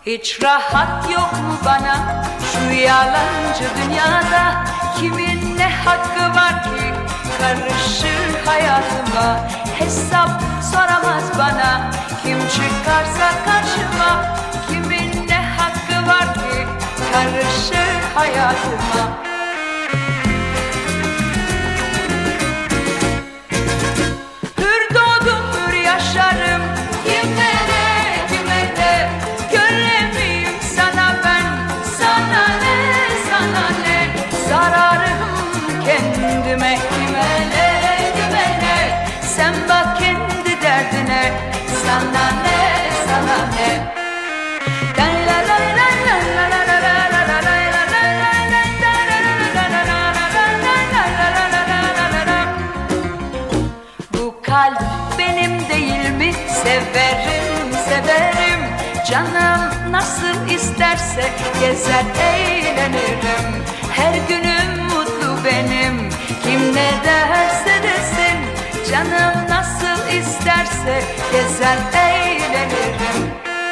Hiç rahat yok mu bana şu yalancı dünyada? Kimin ne hakkı var ki karışır hayatıma? Hesap soramaz bana kim çıkarsa karşıma. Kimin ne hakkı var ki karışır hayatıma? Hür doğdum hür yaşarım, kime ne kime ne? Köle miyim sana ben, sana ne sana ne? Zararım kendime, kime ne kime ne? Sen bak kendi derdine, sana ne sana ne? Bu kalp benim değil mi? Severim severim, canım nasıl isterse gezer eğlenirim. Her günüm mutlu benim, kim ne derse desin. Canım nasıl isterse gezer eğlenirim.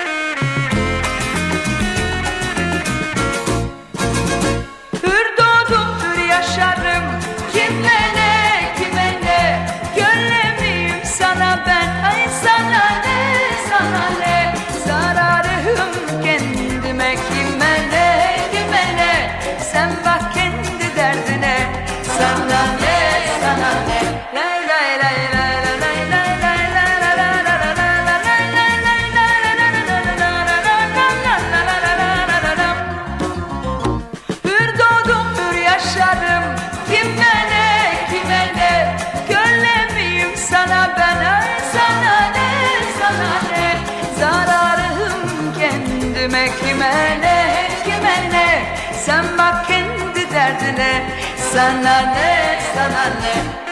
Hür doğdum hür yaşarım, kime ne kime ne? Köle miyim sana ben, ay sana ne sana ne? Zararım kendime, kime ne kime ne? Sen bak kendi derdine, sana ne sana ne? Lay lay lay lay. Kime ne kime ne? Köle miyim sana ben, ay sana ne sana ne? Zararım kendime, kime ne kime ne? Sen bak kendi derdine, sana ne sana ne?